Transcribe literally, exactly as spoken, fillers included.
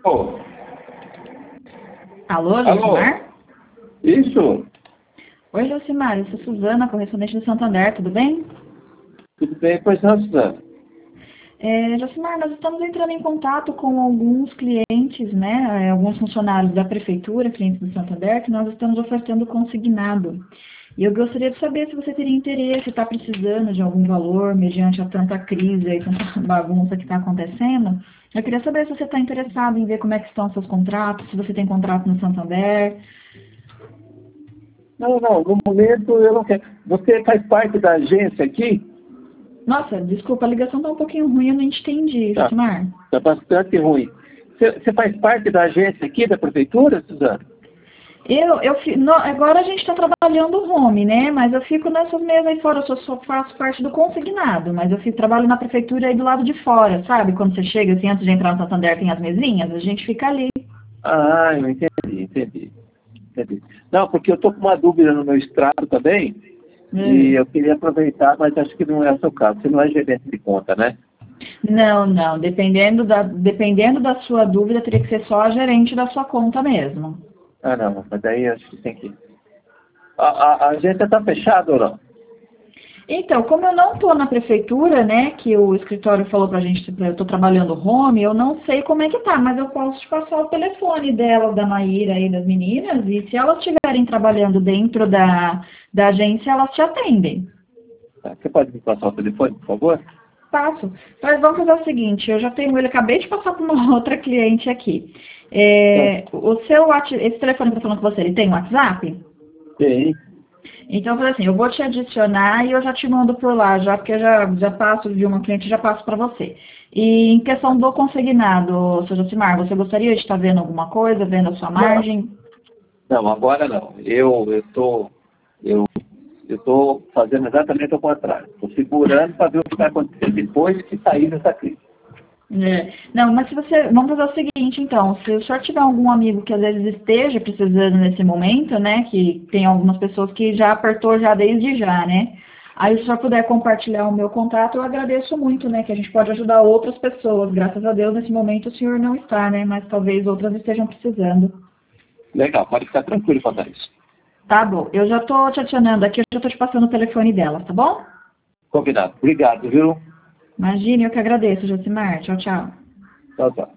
Alô? Alô, Josimar? Isso? Oi, Josimar, eu sou Suzana, correspondente do Santander, tudo bem? Tudo bem? Pois não, Suzana? É, Josimar, nós estamos entrando em contato com alguns clientes, né, alguns funcionários da Prefeitura, clientes do Santander, que nós estamos ofertando consignado. E eu gostaria de saber se você teria interesse, está precisando de algum valor, mediante a tanta crise e tanta bagunça que está acontecendo. Eu queria saber se você está interessado em ver como é que estão seus contratos, se você tem contrato no Santander. Não, não, no momento eu não quero. Você faz parte da agência aqui? Nossa, desculpa, a ligação está um pouquinho ruim, eu não entendi, Tá, Josimar. tá bastante ruim. Você, você faz parte da agência aqui da Prefeitura, Suzana? Eu, eu, fi- no- agora a gente está trabalhando home, né? Mas eu fico nessas mesas aí fora, eu só, só faço parte do consignado, mas eu fico, trabalho na prefeitura aí do lado de fora, sabe? Quando você chega, assim, antes de entrar no Santander tem as mesinhas, a gente fica ali. Ah, eu entendi, entendi. entendi. Não, porque eu estou com uma dúvida no meu extrato também, e Hum. eu queria aproveitar, mas acho que não é o seu caso. Você não é gerente de conta, né? Não, não, dependendo da, dependendo da sua dúvida, teria que ser só a gerente da sua conta mesmo. Ah, não, mas daí acho que tem que... A, a, a agência está fechada ou não? Então, como eu não estou na prefeitura, né, que o escritório falou pra gente, eu estou trabalhando home, eu não sei como é que tá, mas eu posso te passar o telefone dela, da Maíra e das meninas, e se elas estiverem trabalhando dentro da, da agência, elas te atendem. Tá, você pode me passar o telefone, por favor? Passo. Mas vamos fazer o seguinte, eu já tenho ele, acabei de passar para uma outra cliente aqui. É, o seu, Whats- esse telefone que eu tô falando com você, ele tem WhatsApp? Tem. Então, eu falei assim, eu vou te adicionar e eu já te mando por lá, já porque eu já, já passo de uma cliente, já passo para você. E em questão do consignado, seu Josimar, você gostaria de estar vendo alguma coisa, vendo a sua Não, margem? não, agora não. Eu estou eu, eu tô fazendo exatamente o contrário. Estou segurando para ver o que vai acontecer depois que sair dessa crise. É. Não, mas se você. Vamos fazer o seguinte, então. Se o senhor tiver algum amigo que às vezes esteja precisando nesse momento, né? Que tem algumas pessoas que já apertou já desde já, né? Aí se o senhor puder compartilhar o meu contato, eu agradeço muito, né? Que a gente pode ajudar outras pessoas. Graças a Deus, nesse momento o senhor não está, né? Mas talvez outras estejam precisando. Legal, pode ficar tranquilo quanto a isso. Tá bom. Eu já tô te adicionando aqui, eu já tô te passando o telefone delas, tá bom? Combinado. Obrigado, viu? Imagine, eu que agradeço, Josimar. Tchau, tchau. Tchau, tchau.